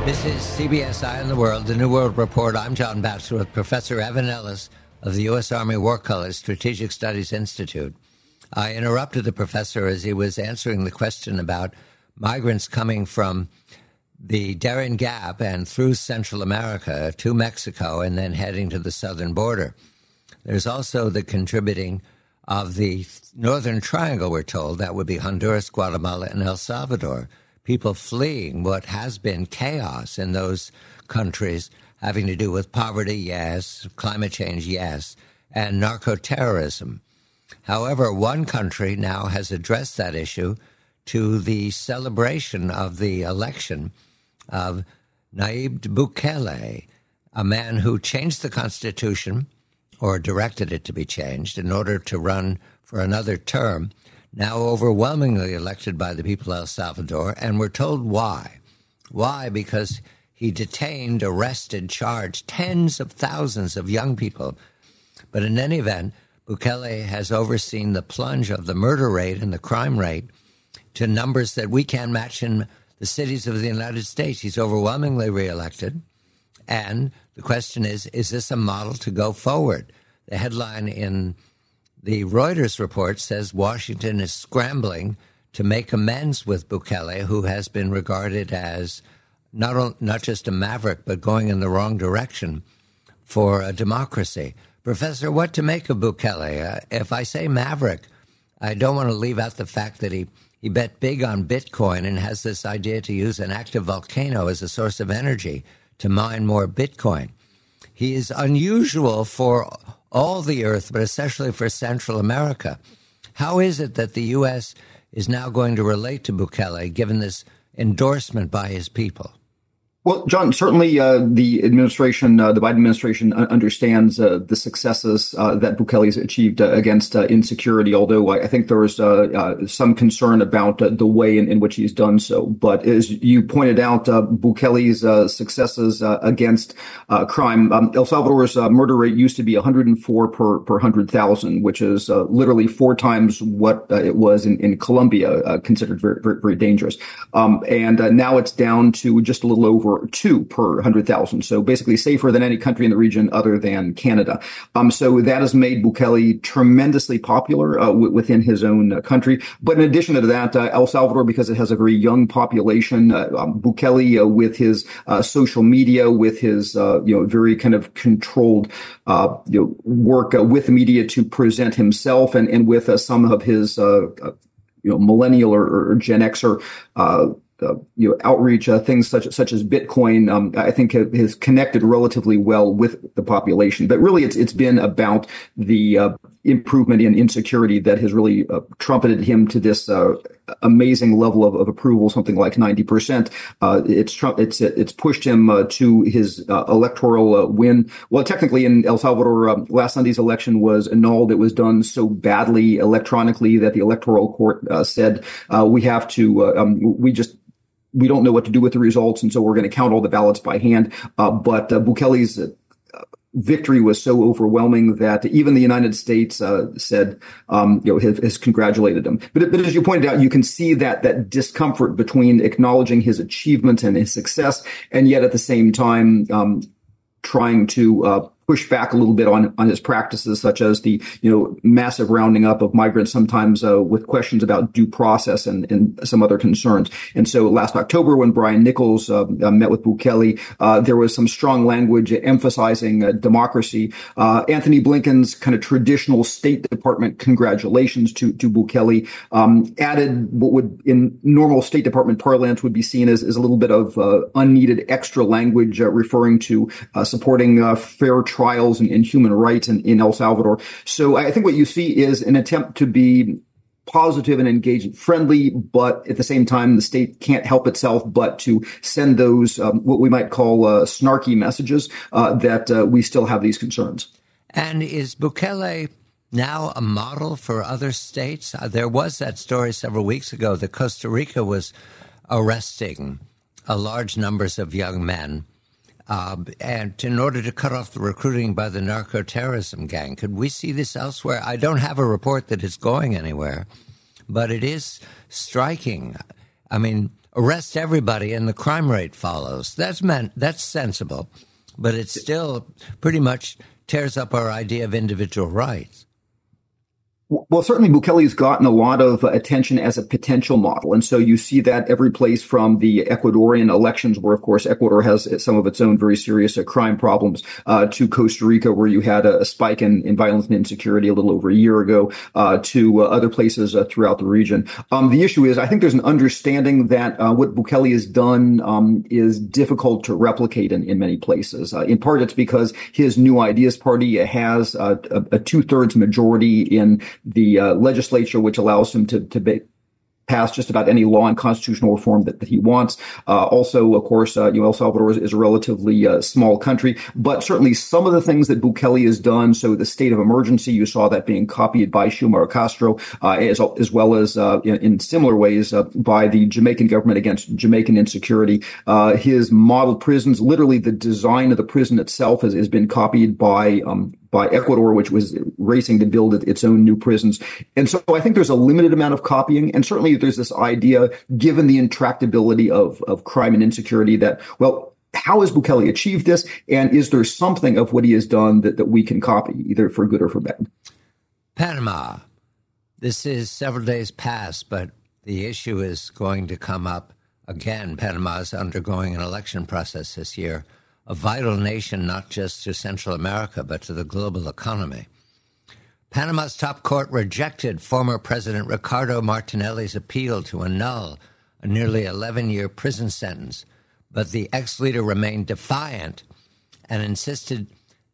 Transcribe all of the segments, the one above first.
This is CBS Eye on the World, the New World Report. I'm John Batchelor with Professor Evan Ellis of the U.S. Army War College Strategic Studies Institute. I interrupted the professor as he was answering the question about migrants coming from the Darien Gap and through Central America to Mexico and then heading to the southern border. There's also the contributing of the Northern Triangle, we're told. That would be Honduras, Guatemala, and El Salvador. People fleeing what has been chaos in those countries having to do with poverty, yes, climate change, yes, and narco-terrorism. However, one country now has addressed that issue to the celebration of the election of Nayib Bukele, a man who changed the Constitution or directed it to be changed in order to run for another term, now overwhelmingly elected by the people of El Salvador, and we're told why. Why? Because he detained, arrested, charged tens of thousands of young people. But in any event, Bukele has overseen the plunge of the murder rate and the crime rate to numbers that we can't match in the cities of the United States. He's overwhelmingly reelected. And the question is this a model to go forward? The headline in the Reuters report says Washington is scrambling to make amends with Bukele, who has been regarded as not just a maverick, but going in the wrong direction for a democracy. Professor, what to make of Bukele? If I say maverick, I don't want to leave out the fact that he bet big on Bitcoin and has this idea to use an active volcano as a source of energy to mine more Bitcoin. He is unusual for all the earth, but especially for Central America. How is it that the U.S. is now going to relate to Bukele, given this endorsement by his people? Well, John, certainly the administration, the Biden administration, understands the successes that Bukele's achieved against insecurity, although I think there is some concern about the way in which he's done so. But as you pointed out, Bukele's successes against crime, El Salvador's murder rate used to be 104 per 100,000, which is literally 4 times what it was in Colombia, considered very, very, very dangerous. And now it's down to just a little over 2 per 100,000. So basically safer than any country in the region other than Canada. So that has made Bukele tremendously popular within his own country. But in addition to that, El Salvador, because it has a very young population, Bukele with his social media, with his very kind of controlled work with the media to present himself, and with some of his millennial or Gen Xer outreach, things such as Bitcoin, I think has connected relatively well with the population. But really, it's been about the improvement in insecurity that has really trumpeted him to this amazing level of approval, something like 90%. It's pushed him to his electoral win. Well, technically, in El Salvador, last Sunday's election was annulled. It was done so badly electronically that the electoral court said we don't know what to do with the results, and so we're going to count all the ballots by hand. But Bukele's victory was so overwhelming that even the United States said, has congratulated him. But as you pointed out, you can see that discomfort between acknowledging his achievements and his success, and yet at the same time trying to push back a little bit on his practices, such as the massive rounding up of migrants, sometimes with questions about due process and some other concerns. And so last October, when Brian Nichols met with Bukele, there was some strong language emphasizing democracy. Anthony Blinken's kind of traditional State Department congratulations to Bukele added what would, in normal State Department parlance, would be seen as a little bit of unneeded extra language referring to supporting fair trials and human rights in El Salvador. So I think what you see is an attempt to be positive and engagement friendly, but at the same time, the state can't help itself but to send those what we might call snarky messages that we still have these concerns. And is Bukele now a model for other states? There was that story several weeks ago that Costa Rica was arresting large numbers of young men. And in order to cut off the recruiting by the narco-terrorism gang. Could we see this elsewhere? I don't have a report that it's going anywhere, but it is striking. I mean, arrest everybody and the crime rate follows. That's sensible, but it still pretty much tears up our idea of individual rights. Well, certainly Bukele's gotten a lot of attention as a potential model. And so you see that every place from the Ecuadorian elections, where, of course, Ecuador has some of its own very serious crime problems, to Costa Rica, where you had a spike in violence and insecurity a little over a year ago, to other places throughout the region. The issue is, I think there's an understanding that what Bukele has done is difficult to replicate in many places. In part, it's because his New Ideas Party has a 2/3 majority in the legislature, which allows him to pass just about any law and constitutional reform that he wants. Also, of course, El Salvador is a relatively small country, but certainly some of the things that Bukele has done, so the state of emergency, you saw that being copied by Xiomara Castro, as well as in similar ways by the Jamaican government against Jamaican insecurity. His model prisons, literally the design of the prison itself has been copied by Ecuador, which was racing to build its own new prisons. And so I think there's a limited amount of copying. And certainly there's this idea, given the intractability of crime and insecurity, that, well, how has Bukele achieved this? And is there something of what he has done that we can copy, either for good or for bad? Panama. This is several days past, but the issue is going to come up again. Panama is undergoing an election process this year, a vital nation not just to Central America, but to the global economy. Panama's top court rejected former President Ricardo Martinelli's appeal to annul a nearly 11-year prison sentence, but the ex-leader remained defiant and insisted,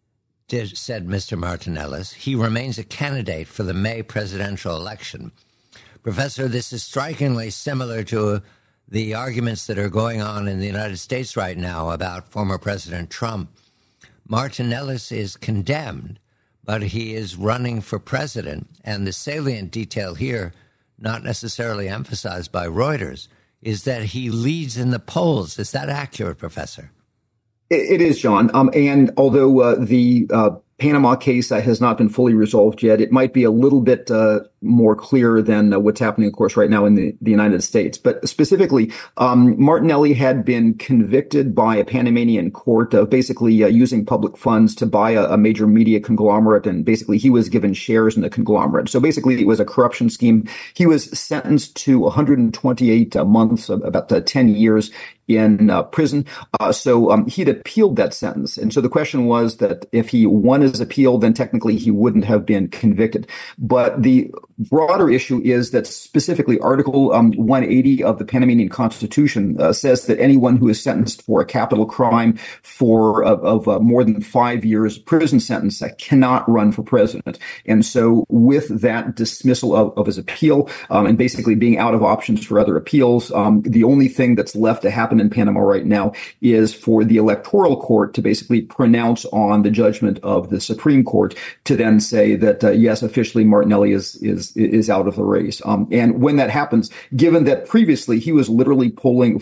said Mr. Martinelli, he remains a candidate for the May presidential election. Professor, this is strikingly similar to the arguments that are going on in the United States right now about former President Trump. Martinelli is condemned, but he is running for president. And the salient detail here, not necessarily emphasized by Reuters, is that he leads in the polls. Is that accurate, Professor? It is, John. And although the Panama case has not been fully resolved yet, it might be a little bit more clear than what's happening, of course, right now in the United States. But specifically, Martinelli had been convicted by a Panamanian court of basically using public funds to buy a major media conglomerate, and basically he was given shares in the conglomerate. So basically it was a corruption scheme. He was sentenced to 128 months, about 10 years in prison. So he'd appealed that sentence. And so the question was that if he won his appeal, then technically he wouldn't have been convicted. But the broader issue is that specifically Article 180 of the Panamanian Constitution says that anyone who is sentenced for a capital crime of more than 5 years prison sentence cannot run for president. And so with that dismissal of his appeal and basically being out of options for other appeals, the only thing that's left to happen in Panama right now is for the electoral court to basically pronounce on the judgment of the Supreme Court to then say that, yes, officially Martinelli is out of the race. And when that happens, given that previously he was literally polling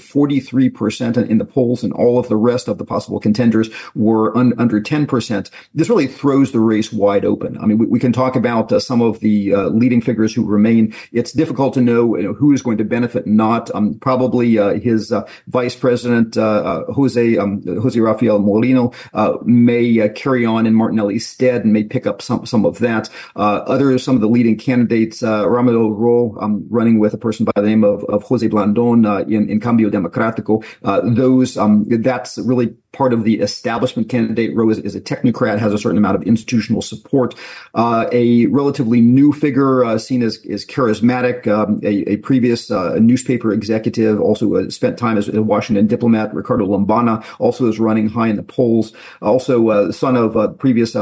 43% in the polls and all of the rest of the possible contenders were under 10%, this really throws the race wide open. I mean, we can talk about some of the leading figures who remain. It's difficult to know, who is going to benefit and not. Probably his vice president, Jose Rafael Molino, may carry on in Martinelli's stead and may pick up some of that. Some of the leading candidates, Ramiro Ro, running with a person by the name of Jose Blandon in Cambio Democrático. That's really part of the establishment candidate. Ro is a technocrat, has a certain amount of institutional support. A relatively new figure seen as charismatic, a previous newspaper executive, also spent time as a Washington diplomat, Ricardo Lombana, also is running high in the polls. Also, son of a previous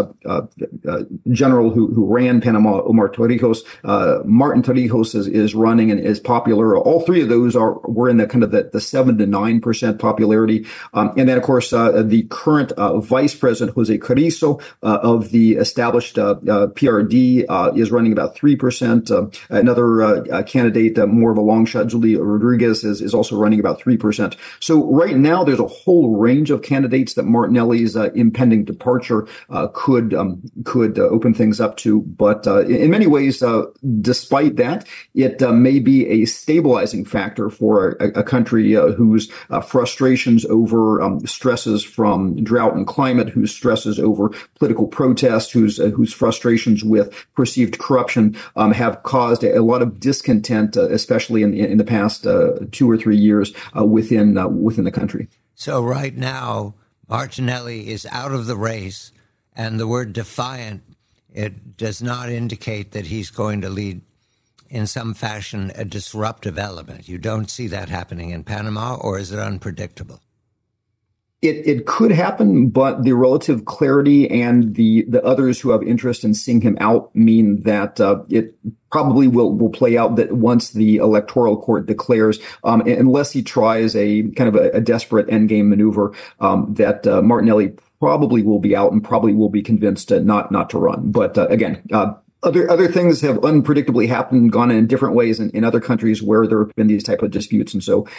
general who ran Panama, Omar Torrijos. Martin Torrijos is running and is popular. All three of those were in the kind of the 7 to 9% popularity. And then, of course, the current vice president, Jose Carrizo, of the established PRD, is running about 3%. Another candidate, more of a long shot, Julia Rodriguez, is also running about 3%. So right now, there's a whole range of candidates that Martinelli's impending departure could open things up to. But in many ways, despite that, it may be a stabilizing factor for a country whose frustrations over stresses from drought and climate, whose stresses over political protest, whose frustrations with perceived corruption have caused a lot of discontent, especially in the past 2 or 3 years within the country. So right now, Martinelli is out of the race, and the word defiant, it does not indicate that he's going to lead in some fashion a disruptive element. You don't see that happening in Panama, or is it unpredictable? It could happen, but the relative clarity and the others who have interest in seeing him out mean that it probably will play out that once the electoral court declares, unless he tries a kind of a desperate endgame maneuver, that Martinelli probably will be out and probably will be convinced not to run. But again, other things have unpredictably happened, gone in different ways in other countries where there have been these type of disputes, and so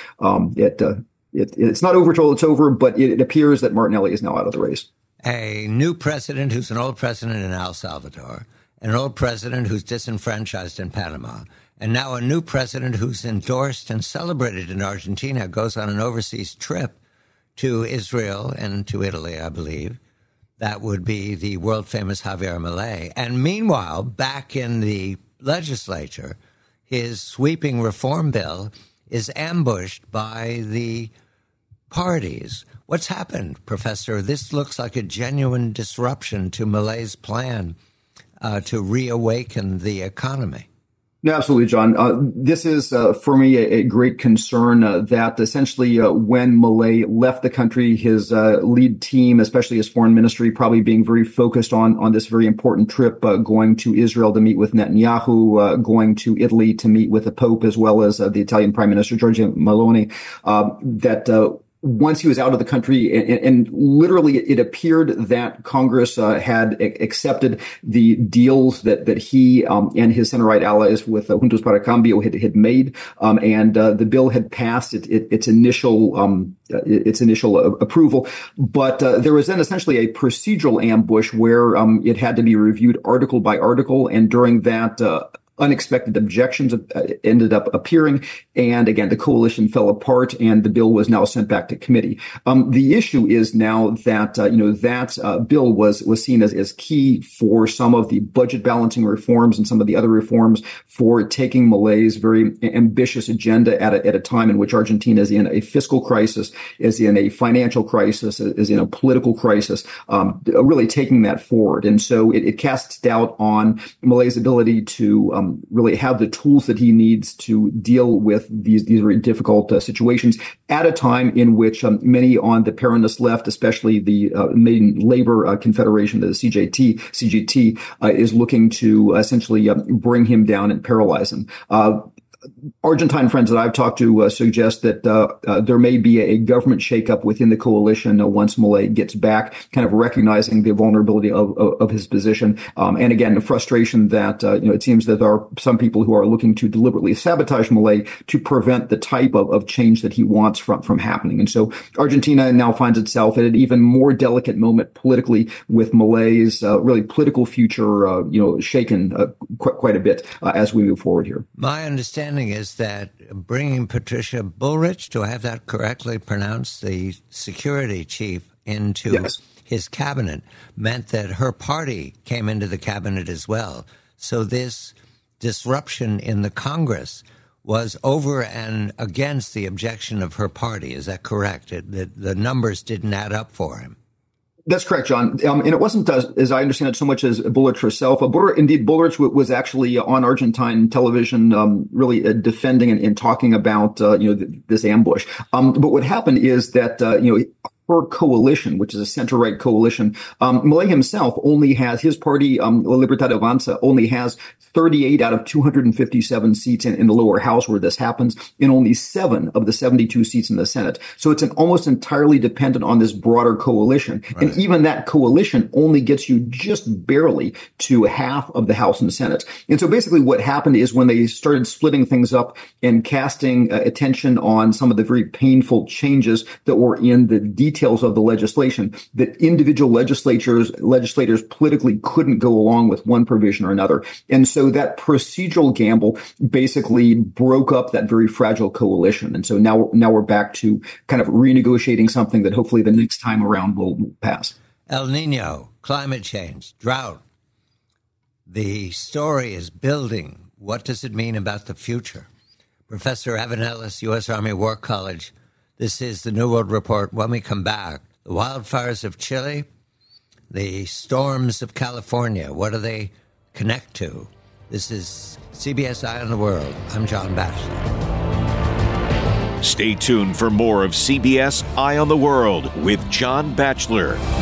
it's not over till it's over. But it appears that Martinelli is now out of the race. A new president who's an old president in El Salvador, an old president who's disenfranchised in Panama, and now a new president who's endorsed and celebrated in Argentina goes on an overseas trip to Israel and to Italy, I believe. That would be the world-famous Javier Milei. And meanwhile, back in the legislature, his sweeping reform bill is ambushed by the parties. What's happened, Professor? This looks like a genuine disruption to Milei's plan to reawaken the economy. No, absolutely, John. This is, for me, a great concern that essentially when Milei left the country, his lead team, especially his foreign ministry, probably being very focused on this very important trip, going to Israel to meet with Netanyahu, going to Italy to meet with the Pope, as well as the Italian Prime Minister, Giorgia Meloni, that once he was out of the country, and literally it appeared that Congress had accepted the deals that he and his center-right allies with Juntos para Cambio had made, and the bill had passed its initial approval. But there was then essentially a procedural ambush where it had to be reviewed article by article, and during that unexpected objections ended up appearing. And again, the coalition fell apart and the bill was now sent back to committee. The issue is now that, that bill was seen as key for some of the budget balancing reforms and some of the other reforms for taking Milei's very ambitious agenda at a time in which Argentina is in a fiscal crisis, is in a financial crisis, is in a political crisis, really taking that forward. And so it casts doubt on Milei's ability to really have the tools that he needs to deal with these very difficult situations at a time in which many on the Peronist left, especially the main labor confederation, the CGT, is looking to essentially bring him down and paralyze him. Argentine friends that I've talked to suggest that there may be a government shakeup within the coalition once Milei gets back, kind of recognizing the vulnerability of his position. And again, the frustration that, it seems that there are some people who are looking to deliberately sabotage Milei to prevent the type of change that he wants from happening. And so Argentina now finds itself at an even more delicate moment politically, with Milei's really political future, shaken quite a bit as we move forward here. My understanding is that bringing Patricia Bullrich, do I have that correctly pronounced, the security chief, into Yes. his cabinet meant that her party came into the cabinet as well. So this disruption in the Congress was over and against the objection of her party. Is that correct? The numbers didn't add up for him. That's correct, John. And it wasn't, as I understand it, so much as Bullrich herself. Bullrich was actually on Argentine television, really defending and talking about, this ambush. But what happened is that, per coalition, which is a center-right coalition. Milei himself only has, his party, La Libertad Avanza, only has 38 out of 257 seats in the lower house where this happens, and only 7 of the 72 seats in the Senate. So it's almost entirely dependent on this broader coalition. Right. And even that coalition only gets you just barely to half of the House and Senate. And so basically what happened is when they started splitting things up and casting attention on some of the very painful changes that were in the details of the legislation, that individual legislators politically couldn't go along with one provision or another. And so that procedural gamble basically broke up that very fragile coalition. And so now we're back to kind of renegotiating something that hopefully the next time around will pass. El Nino, climate change, drought. The story is building. What does it mean about the future? Professor Evan Ellis, U.S. Army War College. This is the New World Report. When we come back, the wildfires of Chile, the storms of California, what do they connect to? This is CBS Eye on the World. I'm John Batchelor. Stay tuned for more of CBS Eye on the World with John Batchelor.